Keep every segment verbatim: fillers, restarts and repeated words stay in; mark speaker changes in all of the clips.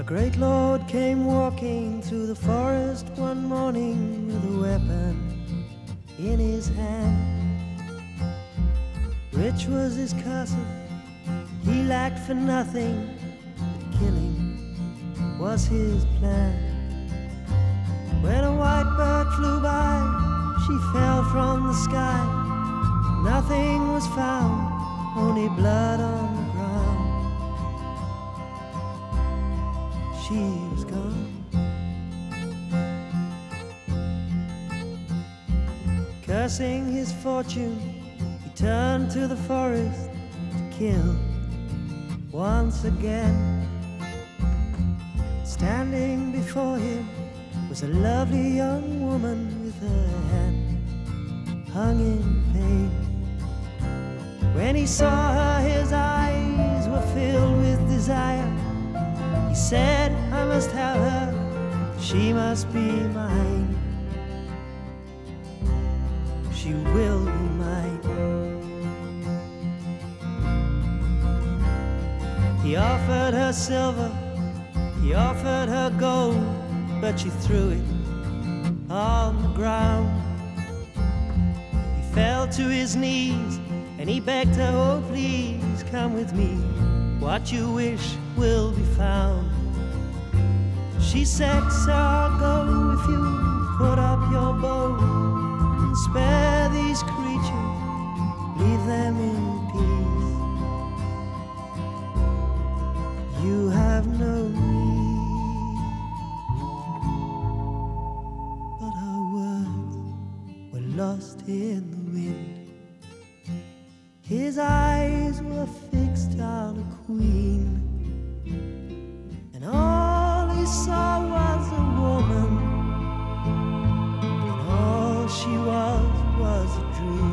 Speaker 1: great lord came walking through the forest one morning with a weapon in his hand. Rich was his castle, he lacked for nothing, but killing was his plan. When a white bird flew by, she fell from the sky. Nothing was found, only blood on the ground. She was gone. Cursing his fortune, he turned to the forest to kill once again. Standing before him was a lovely young woman with her hand hung in pain. When he saw her, his eyes were filled with desire. He said, I must have her, she must be mine. She will be mine. He offered her silver, he offered her gold, but she threw it on the ground. He fell to his knees and he begged her, oh please come with me, what you wish will be found. She said, so I'll go if you put up your bow and spare these creatures, leave them in peace. You have no need. But her words were lost in the wind. His eyes were fixed on a queen, and all he saw was a woman, and all she was was a dream.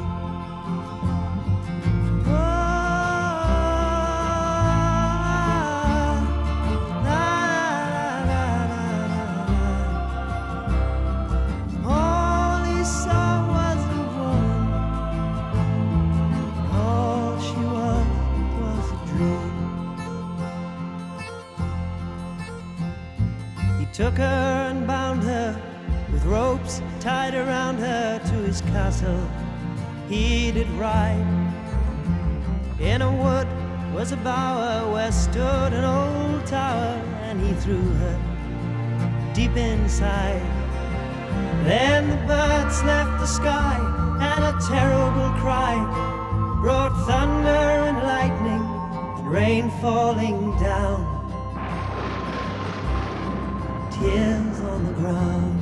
Speaker 1: Took her and bound her with ropes tied around her to his castle. He did ride. In a wood was a bower where stood an old tower, and he threw her deep inside. Then the birds left the sky, and a terrible cry brought thunder and lightning and rain falling down. Tears on the ground.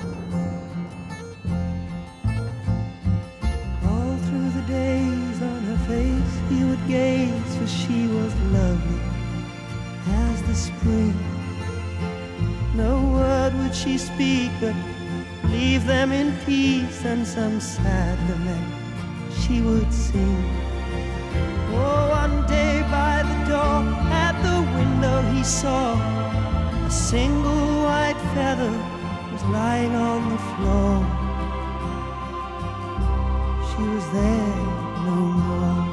Speaker 1: All through the days on her face he would gaze, for she was lovely as the spring. No word would she speak, but leave them in peace, and some sad lament she would sing. Oh, one day by the door at the window he saw a single white feather was lying on the floor. She was there no more.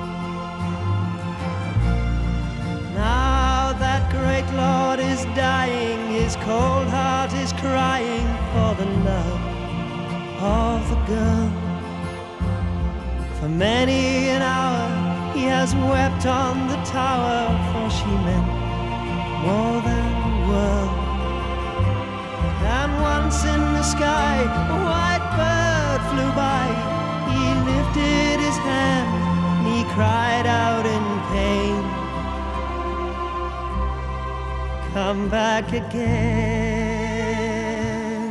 Speaker 1: Now that great lord is dying, his cold heart is crying for the love of the girl. For many an hour he has wept on the tower, for she meant more than the world. And once in the sky a white bird flew by. He lifted his hand and he cried out in pain, come back again.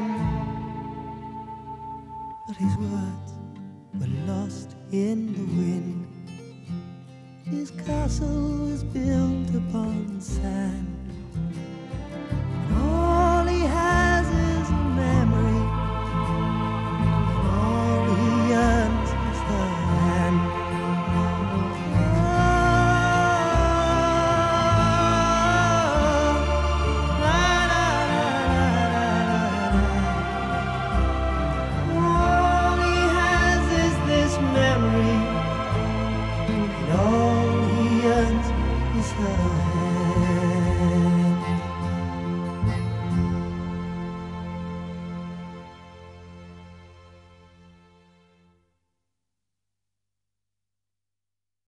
Speaker 1: But his words were lost in the wind. His castle was built upon sand. All he has is a memory, and all he yearns is her hand. Oh, la, la, la, la, la, la. All he has is this memory, and all he yearns is her hand.